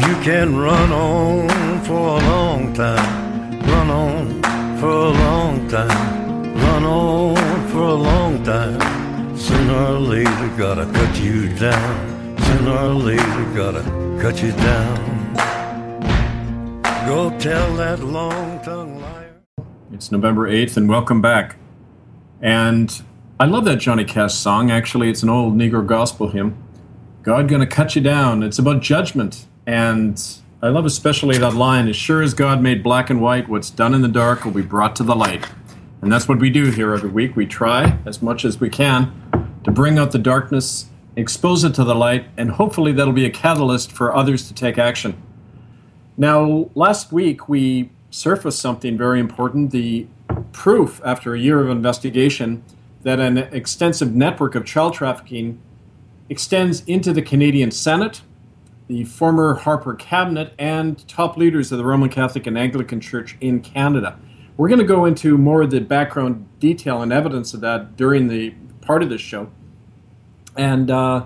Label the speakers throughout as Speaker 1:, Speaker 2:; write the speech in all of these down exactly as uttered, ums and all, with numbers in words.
Speaker 1: You can run on for a long time, run on for a long time, run on for a long time. Sooner or later, gotta cut you down. Sooner or later, gotta cut you down. Go tell that long-tongued liar.
Speaker 2: It's November eighth, and welcome back. And I love that Johnny Cash song. Actually, it's an old Negro gospel hymn. God gonna cut you down. It's about judgment. And I love especially that line, as sure as God made black and white, what's done in the dark will be brought to the light. And that's what we do here every week. We try as much as we can to bring out the darkness, expose it to the light, and hopefully that'll be a catalyst for others to take action. Now, last week we surfaced something very important, the proof after a year of investigation that an extensive network of child trafficking extends into the Canadian Senate, the former Harper cabinet, and top leaders of the Roman Catholic and Anglican Church in Canada. We're going to go into more of the background detail and evidence of that during the part of this show. And uh,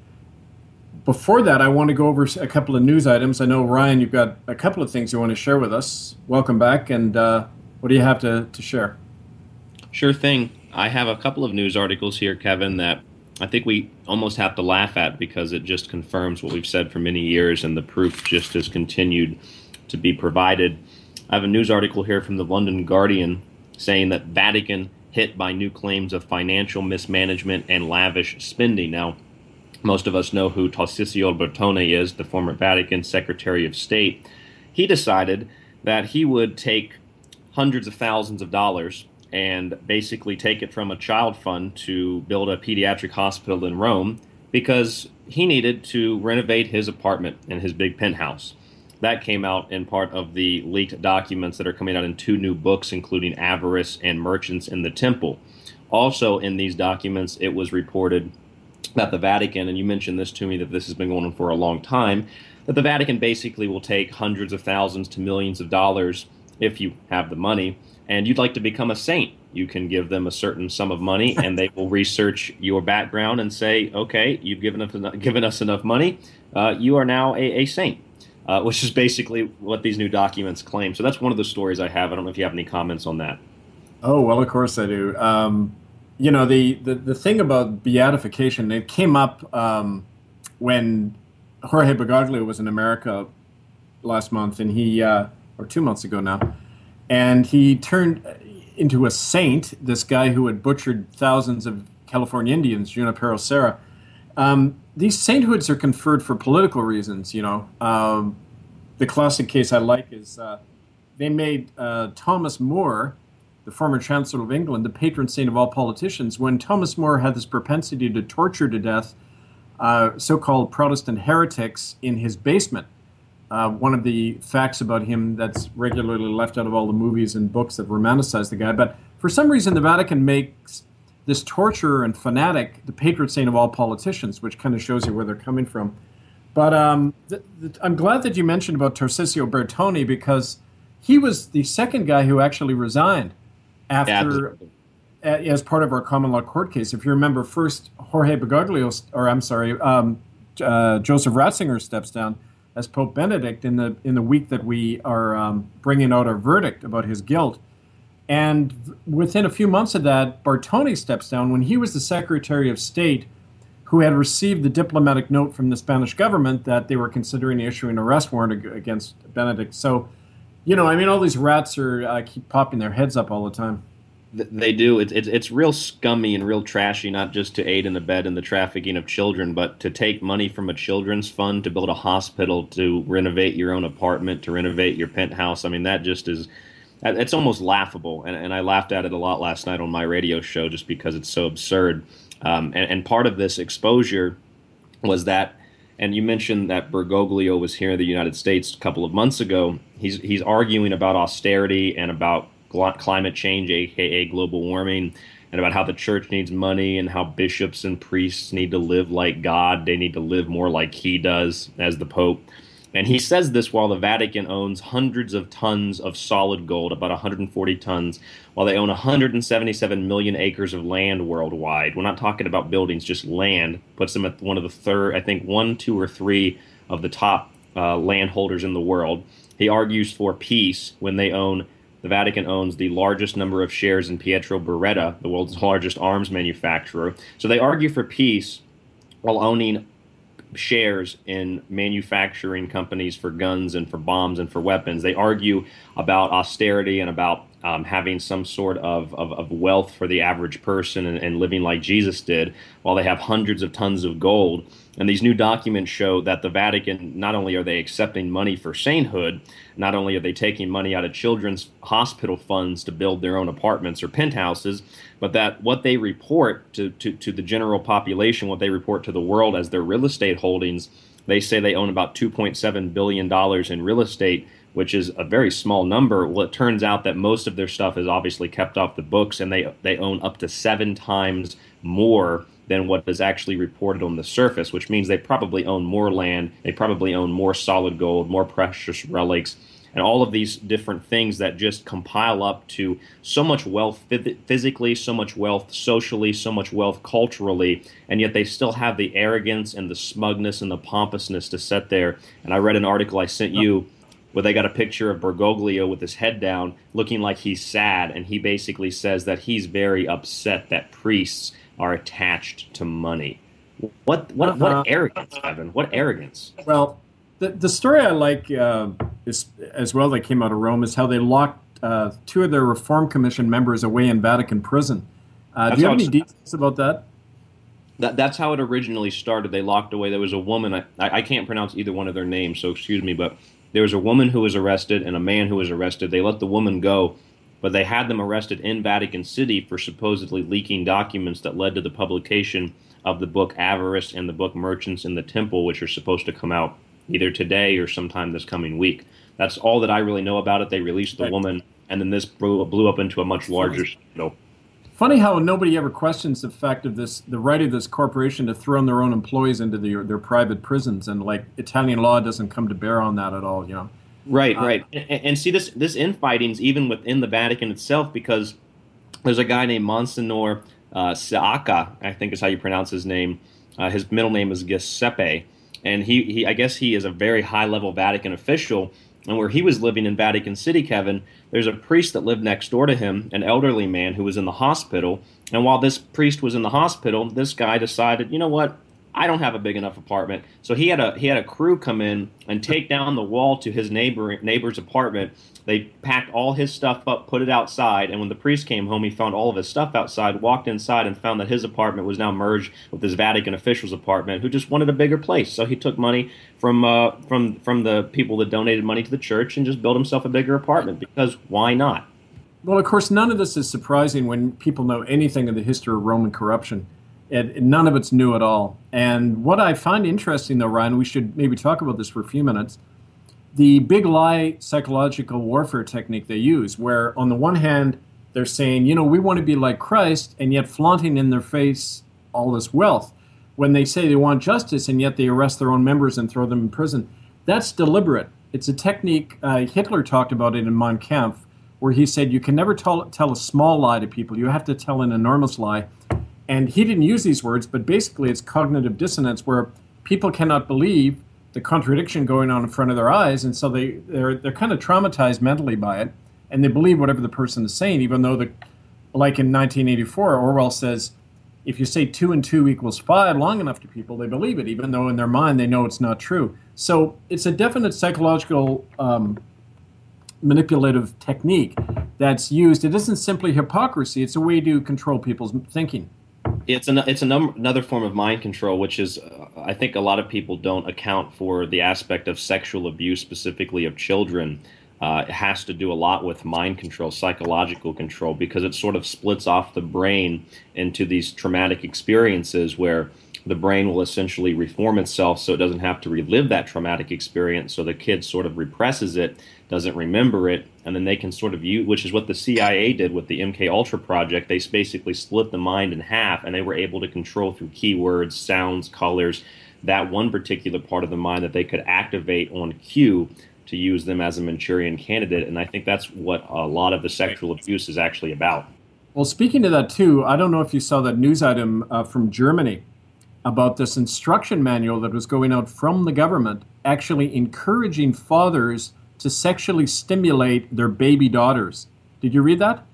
Speaker 2: before that, I want to go over a couple of news items. I know, Ryan, you've got a couple of things you want to share with us. Welcome back, and uh, what do you have to, to share?
Speaker 3: Sure thing. I have a couple of news articles here, Kevin, that I think we almost have to laugh at because it just confirms what we've said for many years, and the proof just has continued to be provided. I have a news article here from the London Guardian saying that Vatican hit by new claims of financial mismanagement and lavish spending. Now, most of us know who Tarcísio Bertone is, the former Vatican Secretary of State. He decided that he would take hundreds of thousands of dollars and basically take it from a child fund to build a pediatric hospital in Rome because he needed to renovate his apartment and his big penthouse. That came out in part of the leaked documents that are coming out in two new books, including Avarice and Merchants in the Temple. Also in these documents, it was reported that the Vatican, and you mentioned this to me, that this has been going on for a long time, that the Vatican basically will take hundreds of thousands to millions of dollars if you have the money, and you'd like to become a saint. You can give them a certain sum of money, and they will research your background and say, okay, you've given us enough, given us enough money, uh, you are now a, a saint, uh, which is basically what these new documents claim. So that's one of the stories I have. I don't know if you have any comments on that.
Speaker 2: Oh, well, of course I do. Um, you know, the, the, the thing about beatification, it came up um, when Jorge Bergoglio was in America last month, and he, uh, or two months ago now, and he turned into a saint, this guy who had butchered thousands of California Indians, Junipero Serra. Um, these sainthoods are conferred for political reasons, you know. Um, the classic case I like is uh, they made uh, Thomas More, the former Chancellor of England, the patron saint of all politicians, when Thomas More had this propensity to torture to death uh, so-called Protestant heretics in his basement. Uh, one of the facts about him that's regularly left out of all the movies and books that romanticize the guy. But for some reason, the Vatican makes this torturer and fanatic the patron saint of all politicians, which kind of shows you where they're coming from. But um, th- th- I'm glad that you mentioned about Tarcísio Bertone, because he was the second guy who actually resigned after, uh, as part of our common law court case. If you remember, first Jorge Bergoglio, or I'm sorry, um, uh, Joseph Ratzinger steps down as Pope Benedict in the in the week that we are um, bringing out our verdict about his guilt. And within a few months of that, Bertone steps down when he was the Secretary of State who had received the diplomatic note from the Spanish government that they were considering issuing an arrest warrant against Benedict. So, you know, I mean, all these rats are uh, keep popping their heads up all the time.
Speaker 3: They do. It's, it's it's real scummy and real trashy, not just to aid and abet in the trafficking of children, but to take money from a children's fund to build a hospital, to renovate your own apartment, to renovate your penthouse. I mean, that just is, it's almost laughable. And, and I laughed at it a lot last night on my radio show just because it's so absurd. Um, and, and part of this exposure was that, and you mentioned that Bergoglio was here in the United States a couple of months ago. He's he's arguing about austerity and about climate change, aka global warming, and about how the church needs money and how bishops and priests need to live like God. They need to live more like he does as the Pope. And he says this while the Vatican owns hundreds of tons of solid gold, about one hundred forty tons, while they own one hundred seventy-seven million acres of land worldwide. We're not talking about buildings, just land. Puts them at one of the third, I think one, two, or three of the top uh, landholders in the world. He argues for peace when they own, the Vatican owns the largest number of shares in Pietro Beretta, the world's largest arms manufacturer. So they argue for peace while owning shares in manufacturing companies for guns and for bombs and for weapons. They argue about austerity and about um, having some sort of, of, of wealth for the average person and, and living like Jesus did, while they have hundreds of tons of gold. And these new documents show that the Vatican, not only are they accepting money for sainthood, not only are they taking money out of children's hospital funds to build their own apartments or penthouses, but that what they report to, to, to the general population, what they report to the world as their real estate holdings, they say they own about two point seven billion dollars in real estate, which is a very small number. Well, it turns out that most of their stuff is obviously kept off the books, and they they own up to seven times more than what is actually reported on the surface, which means they probably own more land, they probably own more solid gold, more precious relics, and all of these different things that just compile up to so much wealth physically, so much wealth socially, so much wealth culturally, and yet they still have the arrogance and the smugness and the pompousness to sit there. And I read an article I sent you where they got a picture of Bergoglio with his head down, looking like he's sad, and he basically says that he's very upset that priests are attached to money. What what what uh, arrogance, Evan? What arrogance?
Speaker 2: Well, the the story I like uh, is as well that came out of Rome is how they locked uh, two of their Reform Commission members away in Vatican prison. Uh, do you have any details about that?
Speaker 3: That that's how it originally started. They locked away. There was a woman. I I can't pronounce either one of their names, so excuse me. But there was a woman who was arrested and a man who was arrested. They let the woman go, but they had them arrested in Vatican City for supposedly leaking documents that led to the publication of the book Avarice and the book Merchants in the Temple, which are supposed to come out either today or sometime this coming week. That's all that I really know about it. They released the right. woman, and then this blew, blew up into a much larger scandal.
Speaker 2: Funny how nobody ever questions the fact of this, the right of this corporation to throw their own employees into the, their private prisons, and like Italian law doesn't come to bear on that at all, you know.
Speaker 3: Right, right. Uh, and, and see, this this infighting's even within the Vatican itself, because there's a guy named Monsignor uh, Siaka, I think is how you pronounce his name. Uh, his middle name is Giuseppe, and he, he I guess he is a very high-level Vatican official. And where he was living in Vatican City, Kevin, there's a priest that lived next door to him, an elderly man who was in the hospital. And while this priest was in the hospital, this guy decided, you know what? I don't have a big enough apartment. So he had a he had a crew come in and take down the wall to his neighbor neighbor's apartment. They packed all his stuff up, put it outside, and when the priest came home, he found all of his stuff outside, walked inside, and found that his apartment was now merged with his Vatican official's apartment, who just wanted a bigger place. So he took money from uh, from from the people that donated money to the church and just built himself a bigger apartment, because why not?
Speaker 2: Well, of course, none of this is surprising when people know anything of the history of Roman corruption. It, none of it's new at all. And what I find interesting, though, Ryan, we should maybe talk about this for a few minutes, the big lie psychological warfare technique they use, where on the one hand, they're saying, you know, we want to be like Christ, and yet flaunting in their face all this wealth. When they say they want justice, and yet they arrest their own members and throw them in prison. That's deliberate. It's a technique, uh, Hitler talked about it in Mein Kampf, where he said you can never tell, tell a small lie to people. You have to tell an enormous lie. And he didn't use these words, but basically it's cognitive dissonance, where people cannot believe the contradiction going on in front of their eyes, and so they, they're they're kind of traumatized mentally by it, and they believe whatever the person is saying, even though, the, like in nineteen eighty-four, Orwell says, if you say two and two equals five long enough to people, they believe it, even though in their mind they know it's not true. So it's a definite psychological um, manipulative technique that's used. It isn't simply hypocrisy, it's a way to control people's thinking.
Speaker 3: It's an, it's a num- another form of mind control, which is, uh, I think a lot of people don't account for the aspect of sexual abuse, specifically of children. Uh, it has to do a lot with mind control, psychological control, because it sort of splits off the brain into these traumatic experiences where the brain will essentially reform itself so it doesn't have to relive that traumatic experience. So the kid sort of represses it, doesn't remember it, and then they can sort of use, which is what the C I A did with the M K Ultra project. They basically split the mind in half, and they were able to control through keywords, sounds, colors, that one particular part of the mind that they could activate on cue to use them as a Manchurian candidate. And I think that's what a lot of the sexual abuse is actually about.
Speaker 2: Well, speaking of that too, I don't know if you saw that news item uh, from Germany about this instruction manual that was going out from the government actually encouraging fathers to sexually stimulate their baby daughters. Did you read that?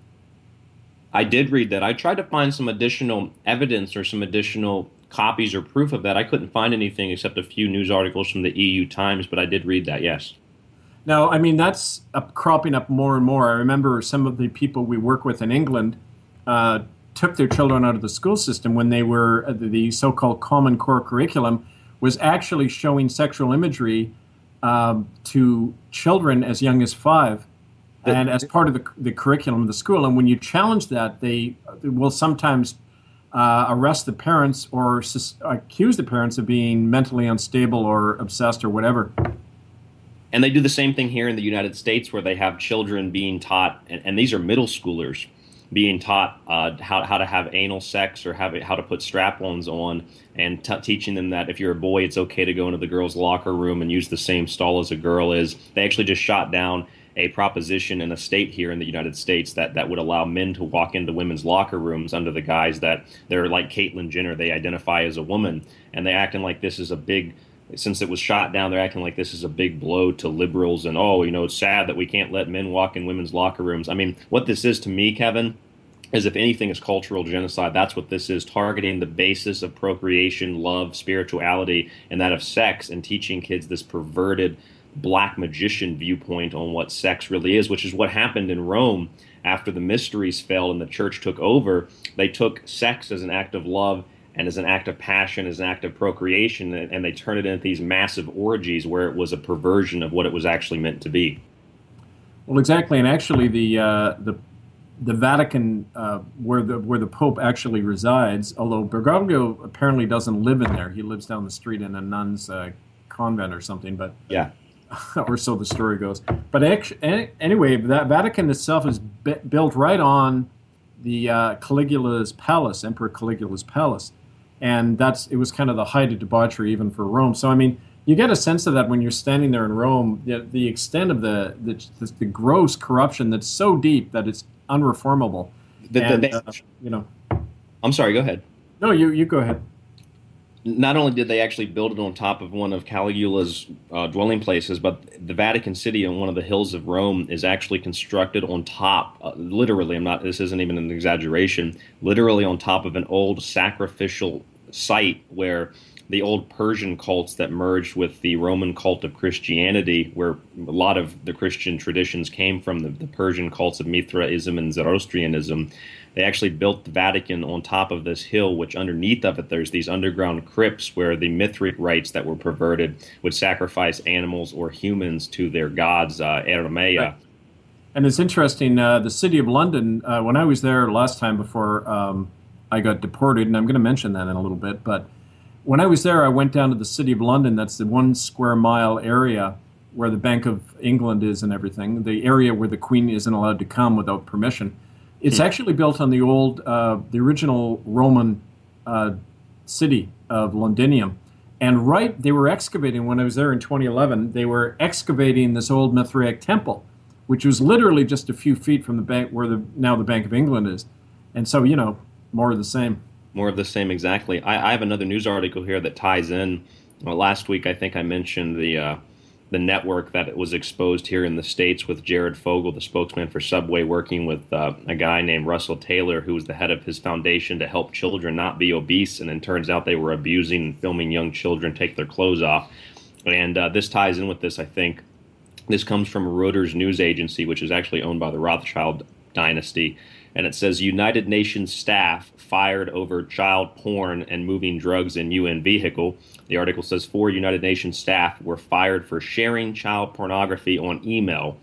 Speaker 3: I did read that. I tried to find some additional evidence or some additional copies or proof of that. I couldn't find anything except a few news articles from the E U Times, but I did read that, yes.
Speaker 2: Now, I mean, that's up, cropping up more and more. I remember some of the people we work with in England uh, took their children out of the school system when they were uh, the so-called Common Core curriculum was actually showing sexual imagery um, to children as young as five, and as part of the, the curriculum of the school. And when you challenge that, they will sometimes uh, arrest the parents or sus- accuse the parents of being mentally unstable or obsessed or whatever.
Speaker 3: And they do the same thing here in the United States, where they have children being taught, and, and these are middle schoolers, being taught uh, how, how to have anal sex or have, how to put strap-ons on, and t- teaching them that if you're a boy, it's okay to go into the girls' locker room and use the same stall as a girl is. They actually just shot down a proposition in a state here in the United States that, that would allow men to walk into women's locker rooms under the guise that they're like Caitlyn Jenner, they identify as a woman, and they're acting like this is a big... Since it was shot down, they're acting like this is a big blow to liberals and, oh, you know, it's sad that we can't let men walk in women's locker rooms. I mean, what this is to me, Kevin, is if anything is cultural genocide, that's what this is, targeting the basis of procreation, love, spirituality, and that of sex, and teaching kids this perverted black magician viewpoint on what sex really is, which is what happened in Rome after the mysteries fell and the church took over. They took sex as an act of love and as an act of passion, as an act of procreation, and they turned it into these massive orgies where it was a perversion of what it was actually meant to be.
Speaker 2: Well, exactly, and actually the uh, the the Vatican, uh, where the where the Pope actually resides, although Bergoglio apparently doesn't live in there, he lives down the street in a nun's uh, convent or something. But
Speaker 3: yeah,
Speaker 2: or so the story goes. But actually, anyway, that Vatican itself is b- built right on the uh, Caligula's palace, Emperor Caligula's palace. And that's it was kind of the height of debauchery even for Rome. So, I mean, you get a sense of that when you're standing there in Rome, the, the extent of the, the the gross corruption that's so deep that it's unreformable.
Speaker 3: The,
Speaker 2: and,
Speaker 3: the,
Speaker 2: uh, you know,
Speaker 3: I'm sorry, go ahead.
Speaker 2: No, you, you go ahead.
Speaker 3: Not only did they actually build it on top of one of Caligula's uh, dwelling places, but the Vatican City on one of the hills of Rome is actually constructed on top, uh, literally, I'm not, this isn't even an exaggeration, literally on top of an old sacrificial site where the old Persian cults that merged with the Roman cult of Christianity, where a lot of the Christian traditions came from, the, the Persian cults of Mithraism and Zoroastrianism. They actually built the Vatican on top of this hill, which underneath of it, there's these underground crypts where the Mithric rites that were perverted would sacrifice animals or humans to their gods, uh, Ermea.
Speaker 2: Right. And it's interesting, uh, the City of London, uh, when I was there last time before um, I got deported, and I'm going to mention that in a little bit, but when I was there, I went down to the City of London. That's the one square mile area where the Bank of England is and everything, the area where the Queen isn't allowed to come without permission. It's hmm. actually built on the old, uh, the original Roman uh, city of Londinium. And right, they were excavating, when I was there in twenty eleven, they were excavating this old Mithraic temple, which was literally just a few feet from the bank where the now the Bank of England is. And so, you know, more of the same.
Speaker 3: More of the same, exactly. I, I have another news article here that ties in. Well, last week, I think I mentioned the uh, the network that was exposed here in the States with Jared Fogle, the spokesman for Subway, working with uh, a guy named Russell Taylor, who was the head of his foundation to help children not be obese. And it turns out they were abusing and filming young children take their clothes off. And uh, this ties in with this, I think. This comes from Reuters news agency, which is actually owned by the Rothschild dynasty. And it says United Nations staff fired over child porn and moving drugs in U N vehicle. The article says four United Nations staff were fired for sharing child pornography on email.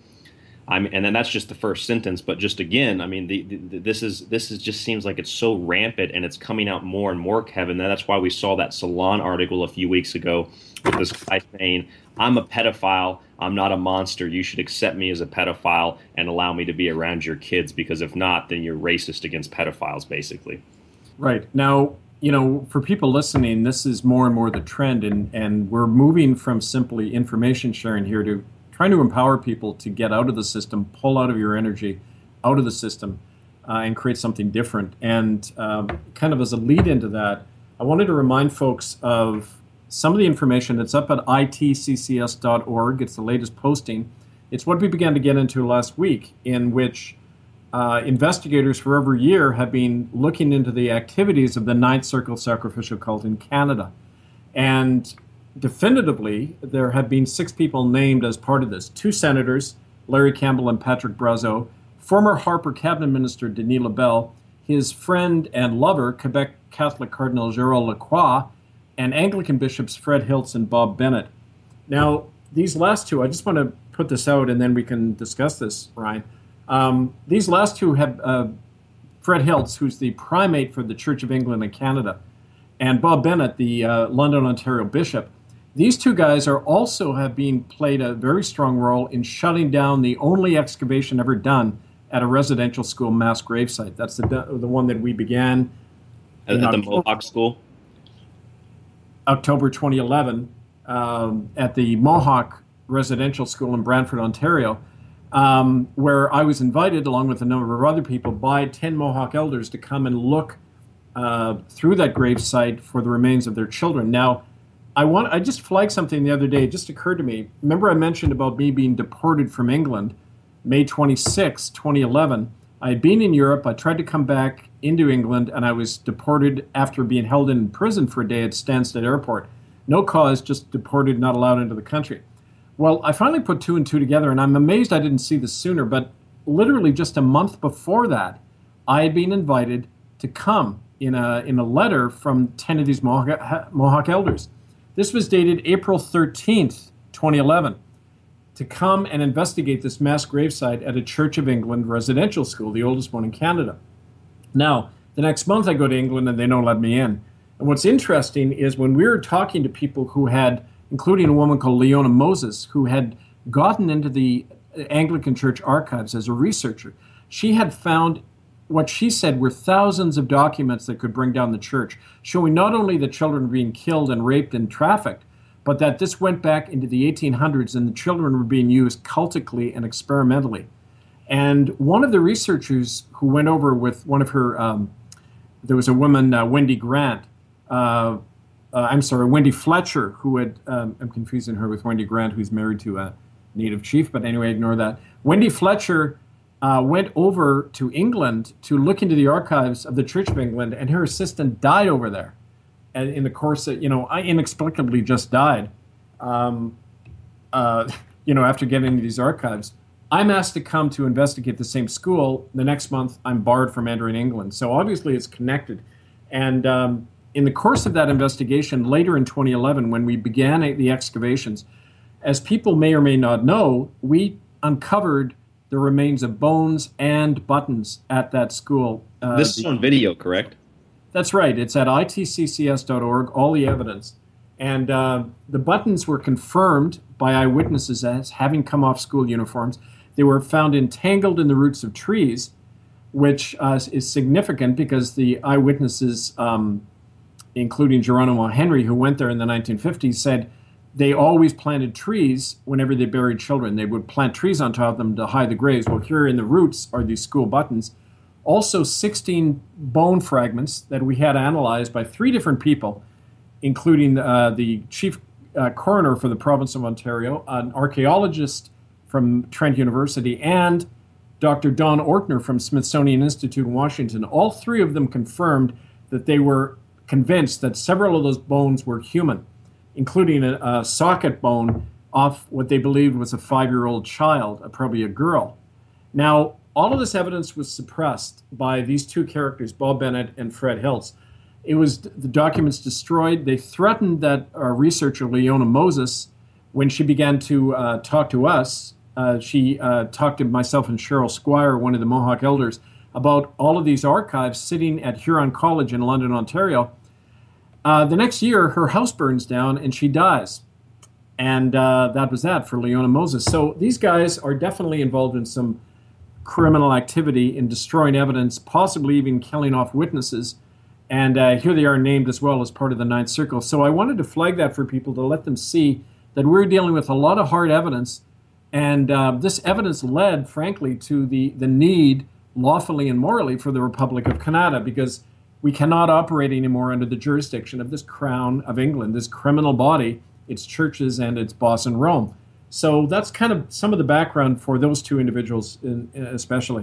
Speaker 3: I mean, and then that's just the first sentence. But just again, I mean, the, the, this is this is just seems like it's so rampant, and it's coming out more and more, Kevin. And that's why we saw that Salon article a few weeks ago with this guy saying, "I'm a pedophile. I'm not a monster. You should accept me as a pedophile and allow me to be around your kids, because if not, then you're racist against pedophiles," basically.
Speaker 2: Right. Now, you know, for people listening, this is more and more the trend, and, and we're moving from simply information sharing here to trying to empower people to get out of the system, pull out of your energy, out of the system, uh, and create something different. And um, kind of as a lead into that, I wanted to remind folks of some of the information. It's up at I T C C S dot org. It's the latest posting. It's what we began to get into last week, in which uh, investigators for over a year have been looking into the activities of the Ninth Circle sacrificial cult in Canada. And definitively, there have been six people named as part of this. Two senators, Larry Campbell and Patrick Brazeau, former Harper cabinet minister Denis Lebel, his friend and lover, Quebec Catholic Cardinal Gerald Lacroix, and Anglican bishops Fred Hiltz and Bob Bennett. Now, these last two, I just want to put this out and then we can discuss this, Ryan. Um, these last two have uh, Fred Hiltz, who's the primate for the Church of England and Canada, and Bob Bennett, the uh, London, Ontario bishop. These two guys are also have been played a very strong role in shutting down the only excavation ever done at a residential school mass gravesite. That's the the one that we began
Speaker 3: at, at the October, Mohawk School,
Speaker 2: October twenty eleven, um, at the Mohawk Residential School in Brantford, Ontario, um, where I was invited, along with a number of other people, by ten Mohawk elders to come and look uh, through that gravesite for the remains of their children. Now, I want I just flagged something the other day. It just occurred to me. Remember I mentioned about me being deported from England, May twenty-sixth, twenty eleven. I had been in Europe. I tried to come back into England, and I was deported after being held in prison for a day at Stansted Airport. No cause, just deported, not allowed into the country. Well, I finally put two and two together, and I'm amazed I didn't see this sooner, but literally just a month before that, I had been invited to come in a in a letter from ten of these Mohawk, Mohawk elders. This was dated April thirteenth, twenty eleven, to come and investigate this mass gravesite at a Church of England residential school, the oldest one in Canada. Now, the next month I go to England and they don't let me in. And what's interesting is when we were talking to people who had, including a woman called Leona Moses, who had gotten into the Anglican Church archives as a researcher, she had found what she said were thousands of documents that could bring down the church, showing not only the children being killed and raped and trafficked, but that this went back into the eighteen hundreds and the children were being used cultically and experimentally. And one of the researchers who went over with one of her, um, there was a woman, uh, Wendy Grant, uh, uh, I'm sorry, Wendy Fletcher, who had, um, I'm confusing her with Wendy Grant, who's married to a native chief, but anyway, ignore that. Wendy Fletcher uh, went over to England to look into the archives of the Church of England, and her assistant died over there. And in the course that, you know, I inexplicably just died, um, uh, you know, after getting into these archives. I'm asked to come to investigate the same school. The next month, I'm barred from entering England. So obviously it's connected. And um, in the course of that investigation, later in twenty eleven, when we began the excavations, as people may or may not know, we uncovered the remains of bones and buttons at that school.
Speaker 3: Uh, this is the, on video, correct?
Speaker 2: That's right. It's at I T C C S dot org, all the evidence. And uh, the buttons were confirmed by eyewitnesses as having come off school uniforms. They were found entangled in the roots of trees, which uh, is significant because the eyewitnesses, um, including Geronimo Henry, who went there in the nineteen fifties, said they always planted trees whenever they buried children. They would plant trees on top of them to hide the graves. Well, here in the roots are these school buttons. Also, sixteen bone fragments that we had analyzed by three different people, including uh, the chief uh, coroner for the province of Ontario, an archaeologist from Trent University, and Doctor Don Ortner from Smithsonian Institute in Washington. All three of them confirmed that they were convinced that several of those bones were human, including a, a socket bone off what they believed was a five-year-old child, uh, probably a girl. Now, all of this evidence was suppressed by these two characters, Bob Bennett and Fred Hiltz. It was the documents destroyed. They threatened that our researcher, Leona Moses, when she began to uh, talk to us, uh, she uh, talked to myself and Cheryl Squire, one of the Mohawk elders, about all of these archives sitting at Huron College in London, Ontario. Uh, the next year, her house burns down and she dies. And uh, that was that for Leona Moses. So these guys are definitely involved in some criminal activity in destroying evidence, possibly even killing off witnesses. And uh, here they are named as well as part of the Ninth Circle. So I wanted to flag that for people to let them see that we're dealing with a lot of hard evidence. And uh, this evidence led, frankly, to the, the need, lawfully and morally, for the Republic of Canada, because we cannot operate anymore under the jurisdiction of this Crown of England, this criminal body, its churches and its boss in Rome. So that's kind of some of the background for those two individuals, in, especially.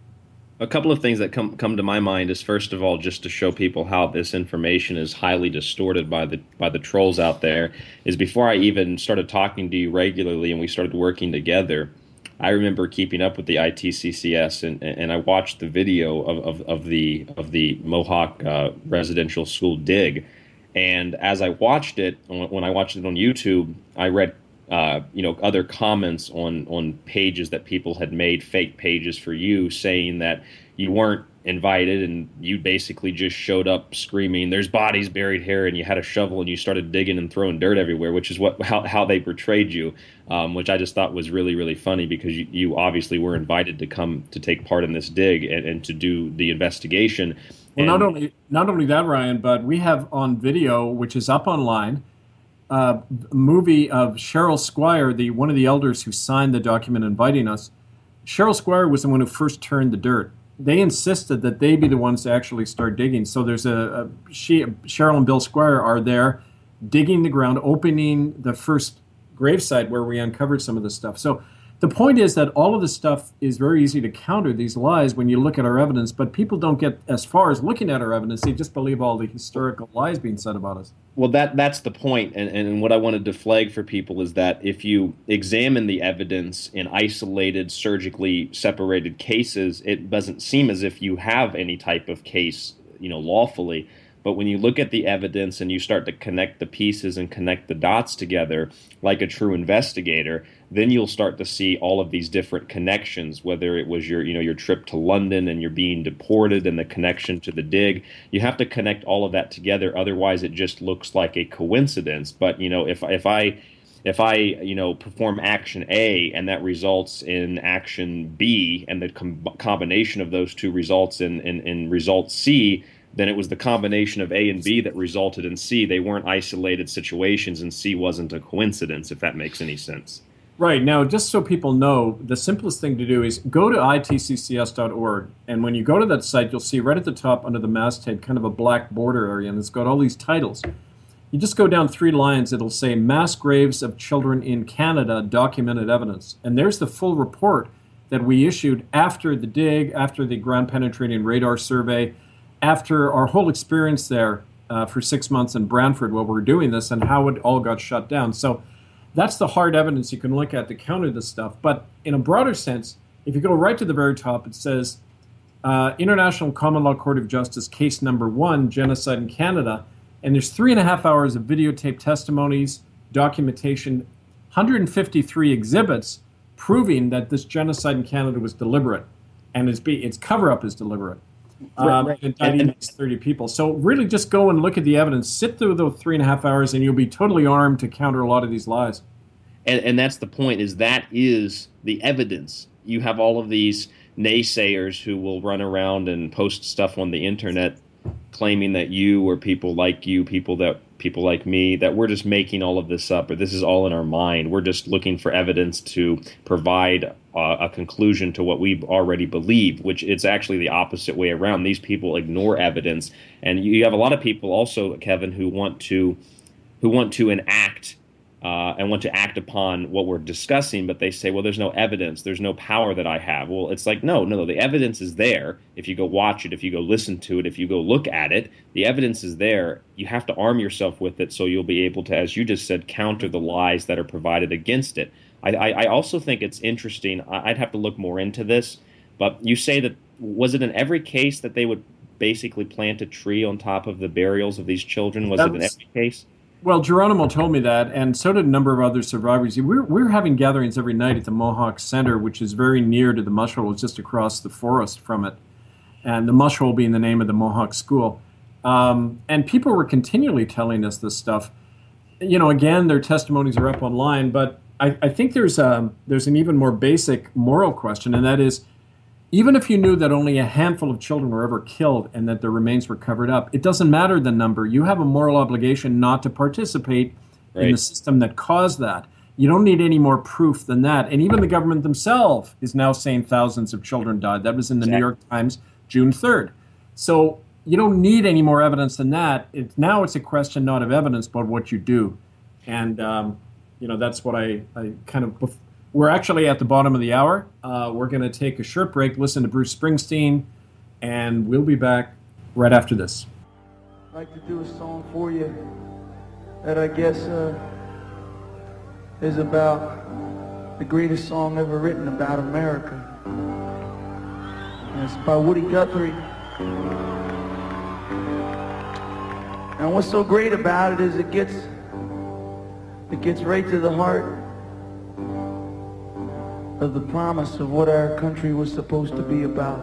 Speaker 3: A couple of things that come come to my mind is, first of all, just to show people how this information is highly distorted by the by the trolls out there, is before I even started talking to you regularly and we started working together, I remember keeping up with the I T C C S, and, and I watched the video of, of, of the of the Mohawk uh, residential school dig, and as I watched it, when I watched it on YouTube, I read Uh, you know, other comments on, on pages that people had made, fake pages for you, saying that you weren't invited and you basically just showed up screaming, "There's bodies buried here," and you had a shovel and you started digging and throwing dirt everywhere, which is what how, how they portrayed you, um, which I just thought was really, really funny, because you, you obviously were invited to come to take part in this dig and, and to do the investigation.
Speaker 2: Well,
Speaker 3: and,
Speaker 2: not only not only that, Ryan, but we have on video, which is up online, Uh, movie of Cheryl Squire, the one of the elders who signed the document inviting us. Cheryl Squire was the one who first turned the dirt. They insisted that they be the ones to actually start digging. So there's a, a she, Cheryl and Bill Squire are there digging the ground, opening the first gravesite where we uncovered some of this stuff. So the point is that all of this stuff is very easy to counter, these lies, when you look at our evidence, but people don't get as far as looking at our evidence. They just believe all the historical lies being said about us.
Speaker 3: Well, that that's the point, and, and what I wanted to flag for people is that if you examine the evidence in isolated, surgically separated cases, it doesn't seem as if you have any type of case, you know, lawfully. But when you look at the evidence and you start to connect the pieces and connect the dots together like a true investigator, then you'll start to see all of these different connections, whether it was your, you know, your trip to London and you're being deported and the connection to the dig. You have to connect all of that together. Otherwise, it just looks like a coincidence. But, you know, if if I if I, you know, perform action A and that results in action B, and the com- combination of those two results in, in, in result C, then it was the combination of A and B that resulted in C. They weren't isolated situations, and C wasn't a coincidence, if that makes any sense.
Speaker 2: Right. Now, just so people know, the simplest thing to do is go to I T C C S dot org, and when you go to that site, you'll see right at the top under the masthead kind of a black border area, and it's got all these titles. You just go down three lines, it'll say Mass Graves of Children in Canada, Documented Evidence. And there's the full report that we issued after the dig, after the ground penetrating radar survey, after our whole experience there uh, for six months in Brantford while we were doing this, and how it all got shut down. So that's the hard evidence you can look at to counter this stuff. But in a broader sense, if you go right to the very top, it says uh, International Common Law Court of Justice, case number one, genocide in Canada. And there's three and a half hours of videotape testimonies, documentation, one hundred fifty-three exhibits proving that this genocide in Canada was deliberate, and its, be, its cover-up is deliberate. Um,
Speaker 3: right.
Speaker 2: Indicting these thirty people. So really just go and look at the evidence, sit through those three and a half hours, and you'll be totally armed to counter a lot of these lies.
Speaker 3: And, and that's the point, is that is the evidence. You have all of these naysayers who will run around and post stuff on the internet claiming that you or people like you, people that people like me, that we're just making all of this up, or this is all in our mind. We're just looking for evidence to provide uh, a conclusion to what we already believe, which it's actually the opposite way around. These people ignore evidence, and you have a lot of people also, Kevin, who want to who want to enact uh, and want to act upon what we're discussing, but they say, well, there's no evidence, there's no power that I have. Well, it's like, no, no, the evidence is there. If you go watch it, if you go listen to it, if you go look at it, the evidence is there. You have to arm yourself with it so you'll be able to, as you just said, counter the lies that are provided against it. I, I, I also think it's interesting. I'd have to look more into this, but you say that, was it in every case that they would basically plant a tree on top of the burials of these children? Was
Speaker 2: That
Speaker 3: it in
Speaker 2: was-
Speaker 3: every case?
Speaker 2: Well, Geronimo told me that, and so did a number of other survivors. We're, we're having gatherings every night at the Mohawk Center, which is very near to the Mushroll. It's just across the forest from it. And the Mushroll being the name of the Mohawk school. Um, and people were continually telling us this stuff. You know, again, their testimonies are up online, but I, I think there's a, there's an even more basic moral question, and that is, even if you knew that only a handful of children were ever killed and that their remains were covered up, it doesn't matter the number. You have a moral obligation not to participate
Speaker 3: Right.
Speaker 2: in the system that caused that. You don't need any more proof than that. And even the government themselves is now saying thousands of children died. That was in the New
Speaker 3: Exactly.
Speaker 2: York Times, June third. So you don't need any more evidence than that. It, now it's a question not of evidence, but what you do. And, um, you know, that's what I, I kind of, we're actually at the bottom of the hour. Uh, we're going to take a short break, listen to Bruce Springsteen, and we'll be back right after this.
Speaker 4: I'd like to do a song for you that I guess uh, is about the greatest song ever written about America. And it's by Woody Guthrie. And what's so great about it is it gets it gets right to the heart of the promise of what our country was supposed to be about.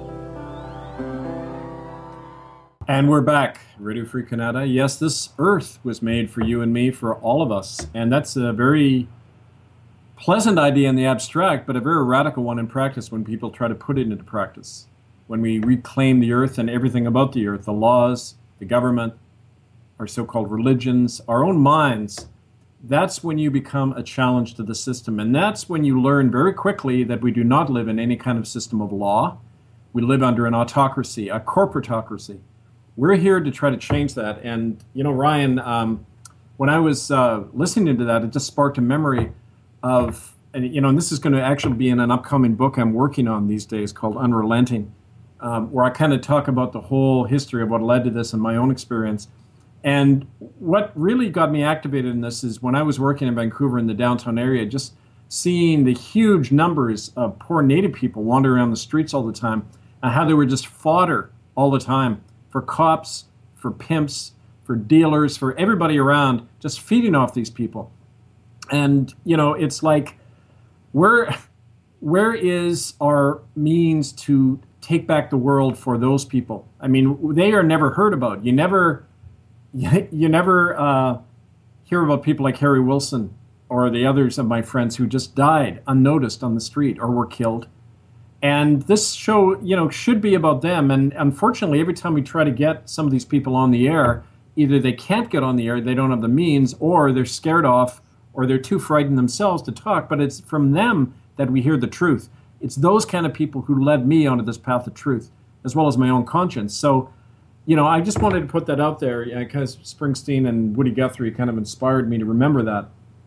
Speaker 2: And we're back, Radio Free Canada. Yes, this earth was made for you and me, for all of us. And that's a very pleasant idea in the abstract, but a very radical one in practice when people try to put it into practice. When we reclaim the earth and everything about the earth, the laws, the government, our so-called religions, our own minds, that's when you become a challenge to the system. And that's when you learn very quickly that we do not live in any kind of system of law. We live under an autocracy, a corporatocracy. We're here to try to change that. And, you know, Ryan, um, when I was uh, listening to that, it just sparked a memory of, and, you know, and this is going to actually be in an upcoming book I'm working on these days called Unrelenting, um, where I kind of talk about the whole history of what led to this and my own experience. And what really got me activated in this is when I was working in Vancouver in the downtown area, just seeing the huge numbers of poor Native people wandering around the streets all the time and how they were just fodder all the time for cops, for pimps, for dealers, for everybody around, just feeding off these people. And, you know, it's like, where, where is our means to take back the world for those people? I mean, they are never heard about. You never... You never uh, hear about people like Harry Wilson or the others of my friends who just died unnoticed on the street or were killed. And this show, you know, should be about them. And unfortunately, every time we try to get some of these people on the air, either they can't get on the air, they don't have the means, or they're scared off, or they're too frightened themselves to talk. But it's from them that we hear the truth. It's those kind of people who led me onto this path of truth, as well as my own conscience. So, you know, I just wanted to put that out there because Springsteen and Woody Guthrie kind of inspired me to remember that.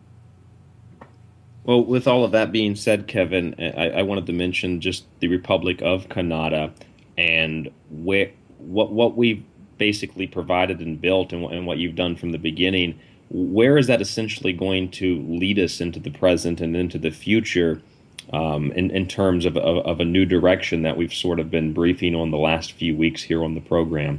Speaker 3: Well, with all of that being said, Kevin, I, I wanted to mention just the Republic of Canada and where, what what we've basically provided and built and, and what you've done from the beginning. Where is that essentially going to lead us into the present and into the future um, in, in terms of, of, of a new direction that we've sort of been briefing on the last few weeks here on the program?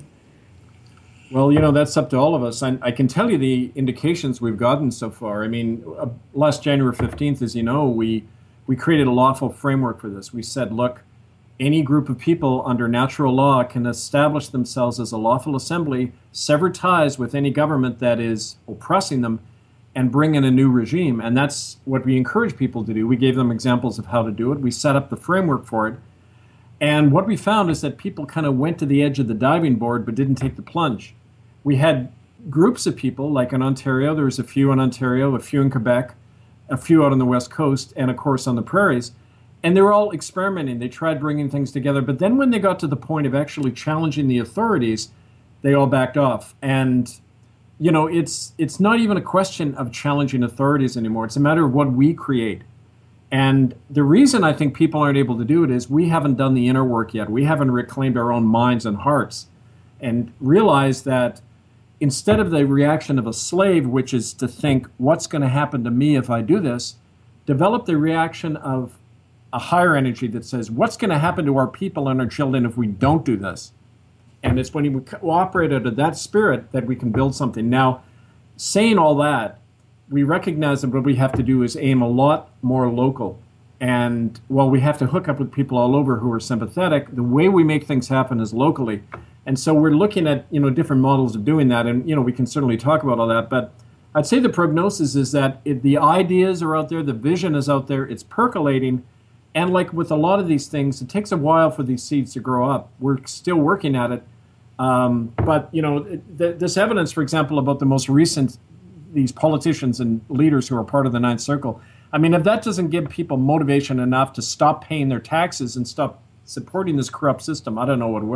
Speaker 2: Well, you know, that's up to all of us. I, I can tell you the indications we've gotten so far. I mean, uh, last January fifteenth, as you know, we, we created a lawful framework for this. We said, look, any group of people under natural law can establish themselves as a lawful assembly, sever ties with any government that is oppressing them, and bring in a new regime. And that's what we encourage people to do. We gave them examples of how to do it. We set up the framework for it. And what we found is that people kind of went to the edge of the diving board but didn't take the plunge. We had groups of people, like in Ontario, there was a few in Ontario, a few in Quebec, a few out on the West Coast, and of course on the prairies. And they were all experimenting. They tried bringing things together. But then when they got to the point of actually challenging the authorities, they all backed off. And, you know, it's it's not even a question of challenging authorities anymore. It's a matter of what we create. And the reason I think people aren't able to do it is we haven't done the inner work yet. We haven't reclaimed our own minds and hearts and realized that instead of the reaction of a slave, which is to think, what's going to happen to me if I do this, develop the reaction of a higher energy that says, what's going to happen to our people and our children if we don't do this? And it's when we operate out of that spirit that we can build something. Now, saying all that, we recognize that what we have to do is aim a lot more local. And while we have to hook up with people all over who are sympathetic, the way we make things happen is locally. And so we're looking at, you know, different models of doing that. And, you know, we can certainly talk about all that. But I'd say the prognosis is that if the ideas are out there, the vision is out there, it's percolating. And like with a lot of these things, it takes a while for these seeds to grow up. We're still working at it. Um, but, you know, th- this evidence, for example, about the most recent, these politicians and leaders who are part of the Ninth Circle, I mean, if that doesn't give people motivation enough to stop paying their taxes and stop supporting this corrupt system, I don't know what will.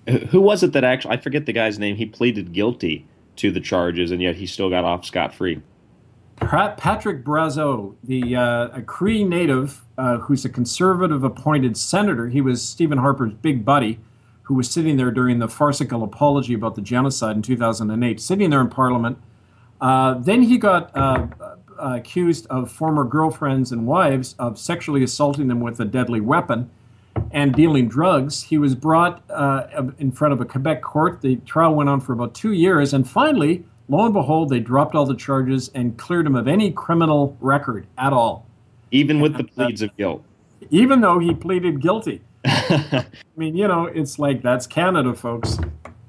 Speaker 3: Who was it that actually, I forget the guy's name, he pleaded guilty to the charges and yet he still got off scot-free?
Speaker 2: Patrick Brazeau, the uh, a Cree native uh, who's a conservative appointed senator. He was Stephen Harper's big buddy, who was sitting there during the farcical apology about the genocide in two thousand eight, sitting there in Parliament. Uh, then he got uh, uh, accused of former girlfriends and wives of sexually assaulting them with a deadly weapon and dealing drugs. He was brought uh, in front of a Quebec court. The trial went on for about two years, and finally, lo and behold, they dropped all the charges and cleared him of any criminal record at all.
Speaker 3: Even with the pleads of guilt.
Speaker 2: Even though he pleaded guilty. I mean, you know, it's like, that's Canada, folks.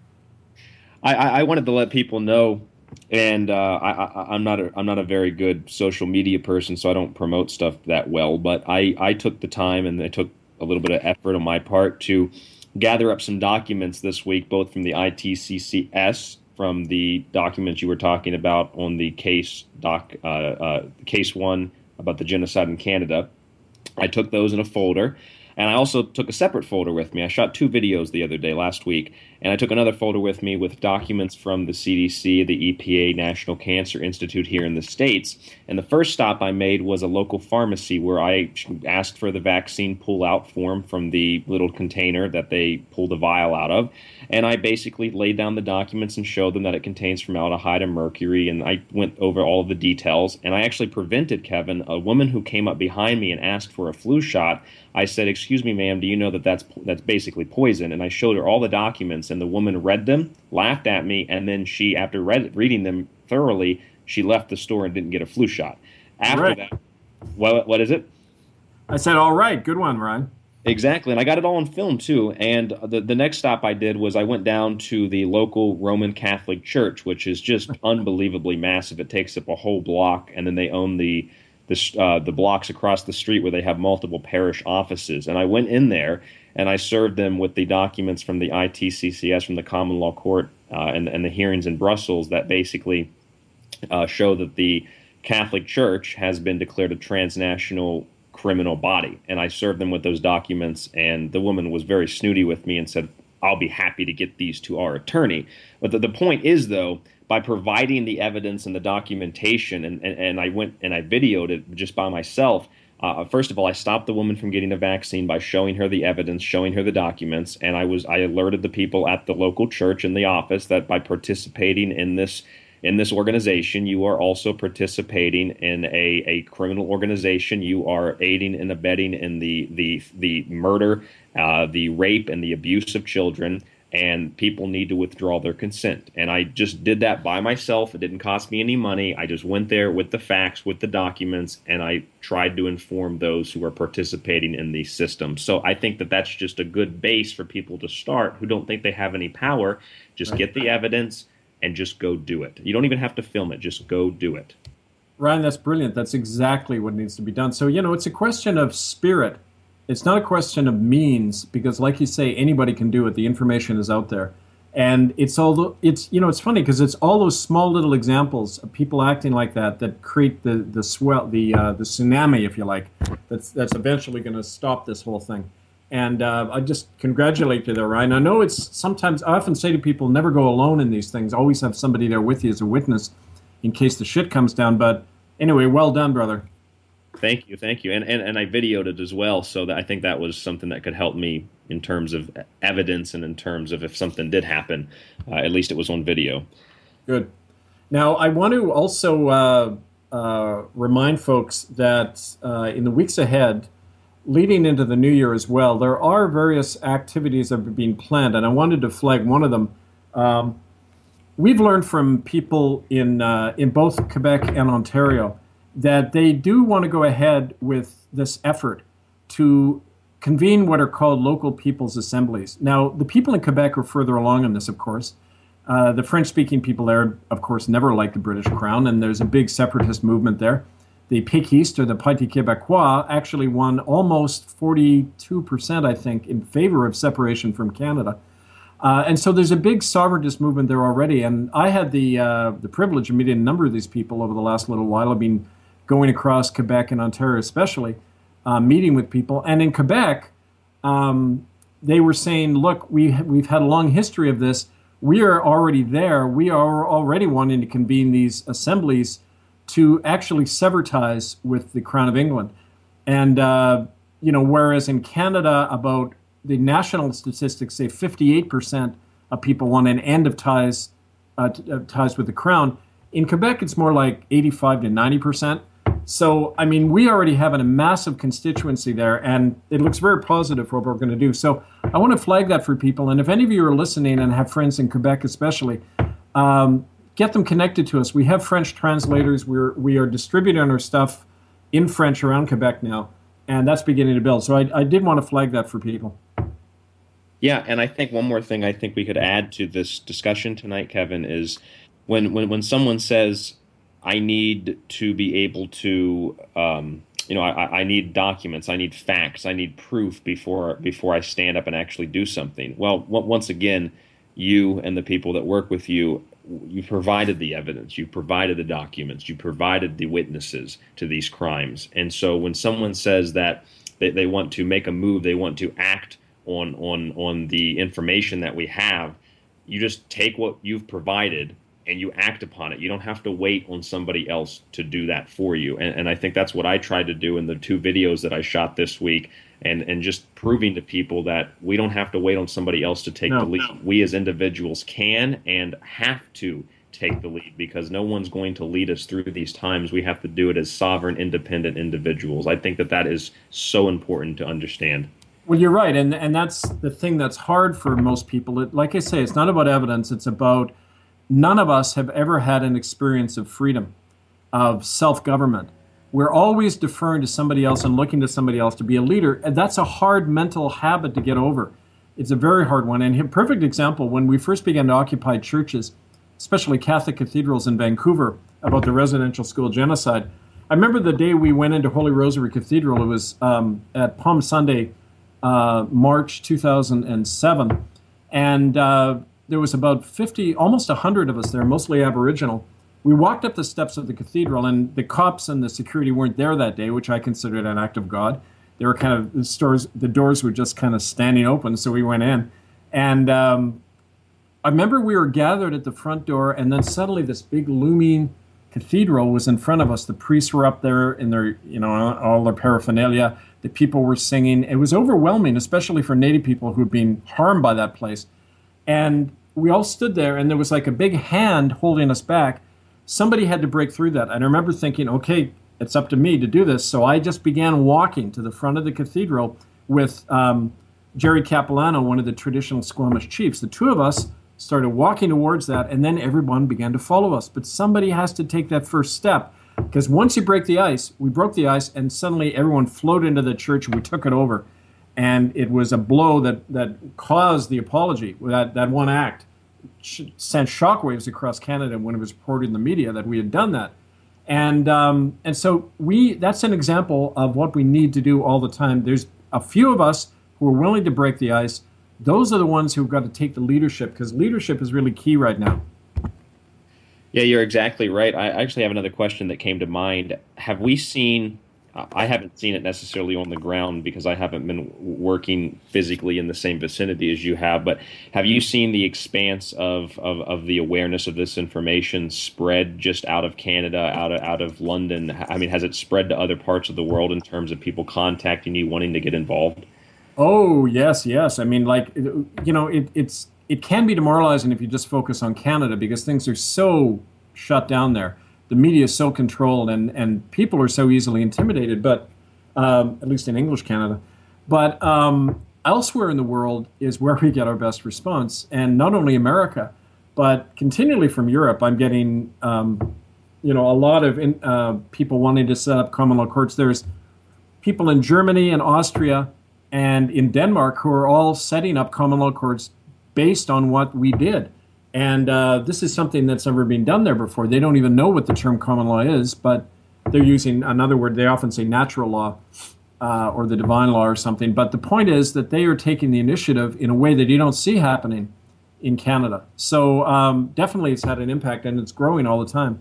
Speaker 3: I, I wanted to let people know, and uh, I, I, I'm not a, I'm not a very good social media person, so I don't promote stuff that well. But I, I took the time and I took a little bit of effort on my part to gather up some documents this week, both from the I T C C S, from the documents you were talking about on the case doc, uh, uh, case one about the genocide in Canada. I took those in a folder. And I also took a separate folder with me. I shot two videos the other day, last week, and I took another folder with me with documents from the C D C, the E P A, National Cancer Institute here in the States. And the first stop I made was a local pharmacy where I asked for the vaccine pull-out form from the little container that they pull the vial out of. And I basically laid down the documents and showed them that it contains formaldehyde and mercury, and I went over all of the details. And I actually prevented, Kevin, a woman who came up behind me and asked for a flu shot. I said, "Excuse me, ma'am, do you know that that's that's basically poison?" And I showed her all the documents, and the woman read them, laughed at me, and then she, after read, reading them thoroughly, she left the store and didn't get a flu shot. After
Speaker 2: right.
Speaker 3: that, what what is it?
Speaker 2: I said, all right, good one, Ryan.
Speaker 3: Exactly, and I got it all on film, too. And the, the next stop I did was I went down to the local Roman Catholic Church, which is just unbelievably massive. It takes up a whole block, and then they own the the, uh, the blocks across the street where they have multiple parish offices. And I went in there, and I served them with the documents from the I T C C S, from the Common Law Court, uh, and, and the hearings in Brussels that basically uh, show that the Catholic Church has been declared a transnational criminal body. And I served them with those documents, and the woman was very snooty with me and said, "I'll be happy to get these to our attorney." But the, the point is, though, by providing the evidence and the documentation, and, and, and I went and I videoed it just by myself, uh, first of all, I stopped the woman from getting a vaccine by showing her the evidence, showing her the documents, and I was I alerted the people at the local church in the office that by participating in this in this organization, you are also participating in a, a criminal organization. You are aiding and abetting in the the the murder, uh, the rape, and the abuse of children. And people need to withdraw their consent. And I just did that by myself. It didn't cost me any money. I just went there with the facts, with the documents, and I tried to inform those who are participating in these systems. So I think that that's just a good base for people to start who don't think they have any power. Just
Speaker 2: right.
Speaker 3: Get the evidence and just go do it. You don't even have to film it. Just go do it.
Speaker 2: Ryan, that's brilliant. That's exactly what needs to be done. So, you know, it's a question of spirit. It's not a question of means, because like you say, anybody can do it. The information is out there. And it's all, it's, you know, it's funny because it's all those small little examples of people acting like that that create the, the swell, the, uh, the tsunami, if you like, that's, that's eventually going to stop this whole thing. And uh, I just congratulate you there, Ryan. I know it's sometimes, I often say to people, never go alone in these things. Always have somebody there with you as a witness in case the shit comes down. But anyway, well done, brother.
Speaker 3: Thank you, thank you. And, and and I videoed it as well, so that I think that was something that could help me in terms of evidence and in terms of if something did happen, uh, at least it was on video.
Speaker 2: Good. Now, I want to also uh, uh, remind folks that uh, in the weeks ahead, leading into the new year as well, there are various activities that are being planned, and I wanted to flag one of them. Um, we've learned from people in uh, in both Quebec and Ontario that they do want to go ahead with this effort to convene what are called local people's assemblies. Now, the people in Quebec are further along on this, of course. Uh, the French-speaking people there, of course, never liked the British Crown, and there's a big separatist movement there. The Péquistes, or the Parti Québécois, actually won almost forty-two percent, I think, in favor of separation from Canada. Uh, and so there's a big sovereigntist movement there already, and I had the uh, the privilege of meeting a number of these people over the last little while. I've been going across Quebec and Ontario especially, uh, meeting with people. And in Quebec, um, they were saying, look, we, we've had a long history of this. We are already there. We are already wanting to convene these assemblies to actually sever ties with the Crown of England. And, uh, you know, whereas in Canada, about the national statistics say fifty-eight percent of people want an end of ties, uh, t- uh, ties with the Crown. In Quebec, it's more like eighty-five to ninety percent. So, I mean, we already have a massive constituency there, and it looks very positive for what we're going to do. So I want to flag that for people. And if any of you are listening and have friends in Quebec especially, um, get them connected to us. We have French translators. We're, we are distributing our stuff in French around Quebec now, and that's beginning to build. So I, I did want to flag that for people.
Speaker 3: Yeah, and I think one more thing I think we could add to this discussion tonight, Kevin, is when, when, when someone says, I need to be able to, um, you know, I, I need documents, I need facts, I need proof before before I stand up and actually do something. Well, w- once again, you and the people that work with you, you provided the evidence, you provided the documents, you provided the witnesses to these crimes. And so when someone says that they, they want to make a move, they want to act on on on the information that we have, you just take what you've provided and you act upon it. You don't have to wait on somebody else to do that for you. And, and I think that's what I tried to do in the two videos that I shot this week, and, and just proving to people that we don't have to wait on somebody else to take
Speaker 2: no,
Speaker 3: the lead.
Speaker 2: No.
Speaker 3: We as individuals can and have to take the lead, because no one's going to lead us through these times. We have to do it as sovereign, independent individuals. I think that that is so important to understand.
Speaker 2: Well, you're right. And, and that's the thing that's hard for most people. It, like I say, it's not about evidence. It's about none of us have ever had an experience of freedom, of self-government. We're always deferring to somebody else and looking to somebody else to be a leader. And that's a hard mental habit to get over. It's a very hard one. And a perfect example, when we first began to occupy churches, especially Catholic cathedrals in Vancouver, about the residential school genocide, I remember the day we went into Holy Rosary Cathedral. It was um, at Palm Sunday, uh, March two thousand seven. And uh, there was about fifty, almost one hundred of us there, mostly Aboriginal. We walked up the steps of the cathedral, and the cops and the security weren't there that day, which I considered an act of God. They were kind of, the stores, the doors were just kind of standing open, so we went in. And um, I remember we were gathered at the front door, and then suddenly this big looming cathedral was in front of us. The priests were up there in their, you know, all their paraphernalia. The people were singing. It was overwhelming, especially for Native people who had been harmed by that place. And we all stood there, and there was like a big hand holding us back. Somebody had to break through that. And I remember thinking, okay, it's up to me to do this. So I just began walking to the front of the cathedral with um, Jerry Capilano, one of the traditional Squamish chiefs. The two of us started walking towards that, and then everyone began to follow us. But somebody has to take that first step, because once you break the ice, we broke the ice, and suddenly everyone flowed into the church, and we took it over. And it was a blow that, that caused the apology, that, that one act. Sent shockwaves across Canada when it was reported in the media that we had done that. And um, and so we that's an example of what we need to do all the time. There's a few of us who are willing to break the ice. Those are the ones who've got to take the leadership, because leadership is really key right now.
Speaker 3: Yeah, you're exactly right. I actually have another question that came to mind. Have we seen, I haven't seen it necessarily on the ground because I haven't been working physically in the same vicinity as you have, but have you seen the expanse of, of, of the awareness of this information spread just out of Canada, out of, out of London? I mean, has it spread to other parts of the world in terms of people contacting you, wanting to get involved?
Speaker 2: Oh, yes, yes. I mean, like, you know, it, it's it can be demoralizing if you just focus on Canada, because things are so shut down there. The media is so controlled, and, and people are so easily intimidated, but um, at least in English Canada. But um, elsewhere in the world is where we get our best response. And not only America, but continually from Europe, I'm getting, um, you know, a lot of in, uh, people wanting to set up common law courts. There's people in Germany and Austria and in Denmark who are all setting up common law courts based on what we did. And uh, this is something that's never been done there before. They don't even know what the term common law is, but they're using another word. They often say natural law uh, or the divine law or something. But the point is that they are taking the initiative in a way that you don't see happening in Canada. So um, definitely it's had an impact, and it's growing all the time.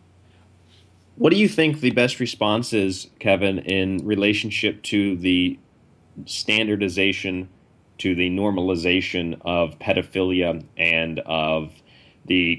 Speaker 3: What do you think the best response is, Kevin, in relationship to the standardization to the normalization of pedophilia and of the,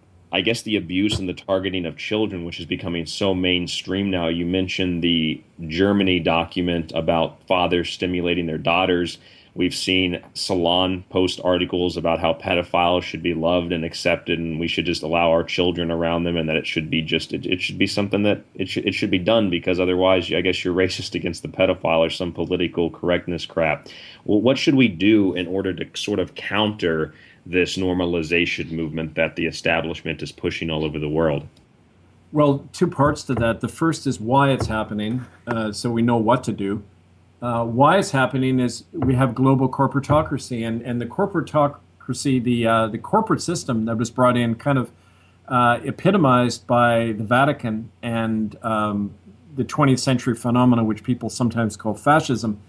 Speaker 3: I guess, the abuse and the targeting of children, which is becoming so mainstream now. You mentioned the Germany document about fathers stimulating their daughters. We've seen Salon post articles about how pedophiles should be loved and accepted, and we should just allow our children around them, and that it should be just it, it should be something that it should it should be done, because otherwise, I guess you're racist against the pedophile or some political correctness crap. Well, what should we do in order to sort of counter this normalization movement that the establishment is pushing all over the world?
Speaker 2: Well, two parts to that. The first is why it's happening, uh, so we know what to do. Uh, why it's happening is we have global corporatocracy, and, and the corporatocracy, the uh, the corporate system that was brought in, kind of uh, epitomized by the Vatican and um, the twentieth century phenomena, which people sometimes call fascism,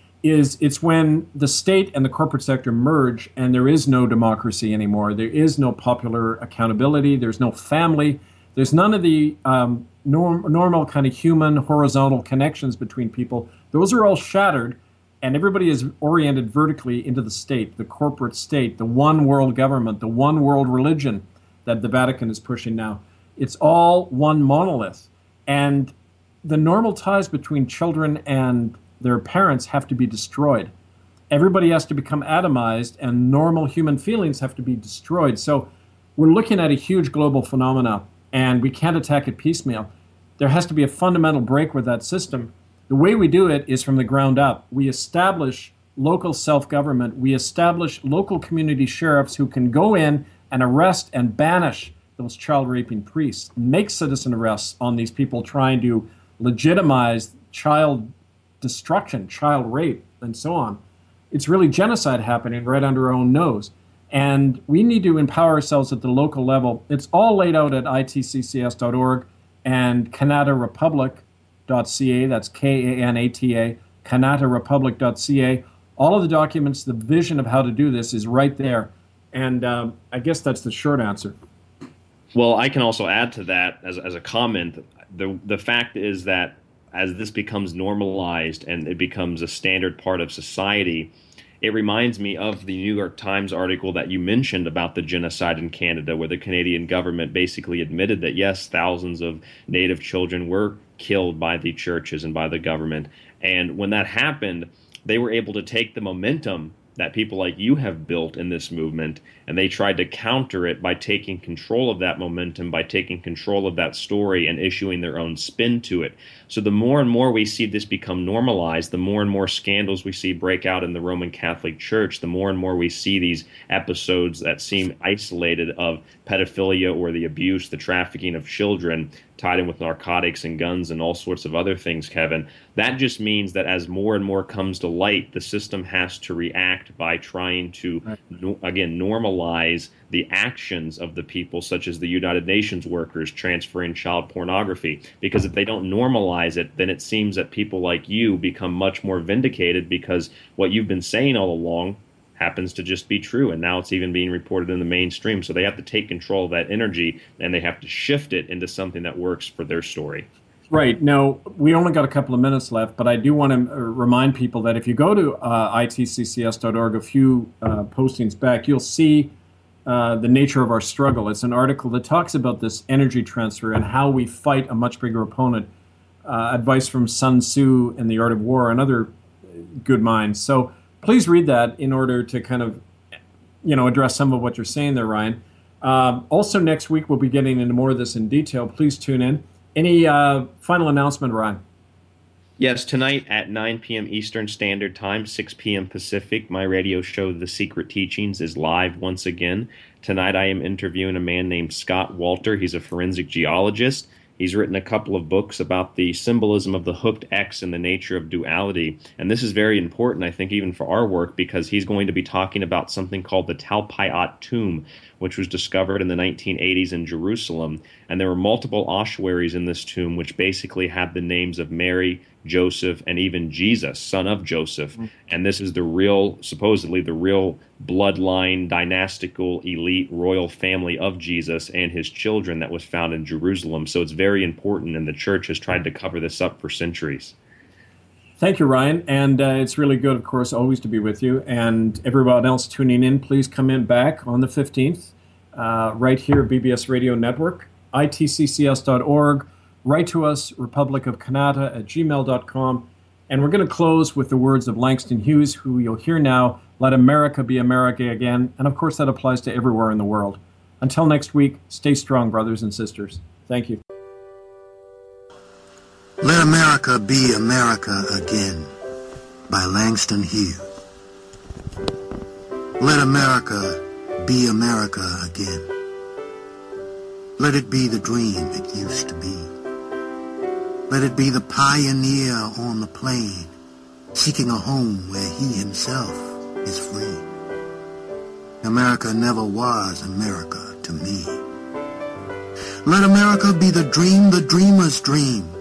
Speaker 2: is it's when the state and the corporate sector merge, and there is no democracy anymore. There is no popular accountability. There's no family. There's none of the um, norm, normal kind of human horizontal connections between people. Those are all shattered, and everybody is oriented vertically into the state, the corporate state, the one world government, the one world religion that the Vatican is pushing now. It's all one monolith. And the normal ties between children and their parents have to be destroyed. Everybody has to become atomized, and normal human feelings have to be destroyed. So we're looking at a huge global phenomena, and we can't attack it piecemeal. There has to be a fundamental break with that system. The way we do it is from the ground up. We establish local self-government. We establish local community sheriffs who can go in and arrest and banish those child-raping priests, make citizen arrests on these people trying to legitimize child destruction, child rape, and so on. It's really genocide happening right under our own nose. And we need to empower ourselves at the local level. It's all laid out at I T C C S dot org and Kanata Republic dot C A. That's K A N A T A, Kanata Republic dot C A. All of the documents, the vision of how to do this is right there. And um, I guess that's the short answer.
Speaker 3: Well, I can also add to that as, as a comment. The, the fact is that as this becomes normalized and it becomes a standard part of society, it reminds me of the New York Times article that you mentioned about the genocide in Canada, where the Canadian government basically admitted that, yes, thousands of Native children were killed by the churches and by the government. And when that happened, they were able to take the momentum that people like you have built in this movement, and they tried to counter it by taking control of that momentum, by taking control of that story and issuing their own spin to it. So the more and more we see this become normalized, the more and more scandals we see break out in the Roman Catholic Church, the more and more we see these episodes that seem isolated of pedophilia or the abuse, the trafficking of children, tied in with narcotics and guns and all sorts of other things, Kevin. That just means that as more and more comes to light, the system has to react by trying to, right. again, normalize the actions of the people, such as the United Nations workers transferring child pornography. Because if they don't normalize it, then it seems that people like you become much more vindicated, because what you've been saying all along happens to just be true, and now it's even being reported in the mainstream. So they have to take control of that energy, and they have to shift it into something that works for their story.
Speaker 2: Right. Now, we only got a couple of minutes left, but I do want to remind people that if you go to uh, I T C C S dot org, a few uh, postings back, you'll see uh, the nature of our struggle. It's an article that talks about this energy transfer and how we fight a much bigger opponent. Uh, advice from Sun Tzu in The Art of War and other good minds. So please read that in order to kind of, you know, address some of what you're saying there, Ryan. Um, also, next week, we'll be getting into more of this in detail. Please tune in. Any uh, final announcement, Ryan?
Speaker 3: Yes, tonight at nine p.m. Eastern Standard Time, six p.m. Pacific, my radio show, The Secret Teachings, is live once again. Tonight I am interviewing a man named Scott Walter. He's a forensic geologist. He's written a couple of books about the symbolism of the hooked X and the nature of duality. And this is very important, I think, even for our work, because he's going to be talking about something called the Talpiot tomb, which was discovered in the nineteen eighties in Jerusalem. And there were multiple ossuaries in this tomb, which basically had the names of Mary, Joseph, and even Jesus, son of Joseph. Mm-hmm. And this is the real, supposedly the real bloodline, dynastical, elite, royal family of Jesus and his children that was found in Jerusalem. So it's very important, and the church has tried to cover this up for centuries.
Speaker 2: Thank you, Ryan. And uh, it's really good, of course, always to be with you. And everyone else tuning in, please come in back on the fifteenth, uh, right here at B B S Radio Network, I T C C S dot org. Write to us, republic of canada at gmail dot com. And we're going to close with the words of Langston Hughes, who you'll hear now, "Let America be America again." And of course, that applies to everywhere in the world. Until next week, stay strong, brothers and sisters. Thank you.
Speaker 5: Let America be America again, by Langston Hughes. Let America be America again. Let it be the dream it used to be. Let it be the pioneer on the plain, seeking a home where he himself is free. America never was America to me. Let America be the dream the dreamer's dream,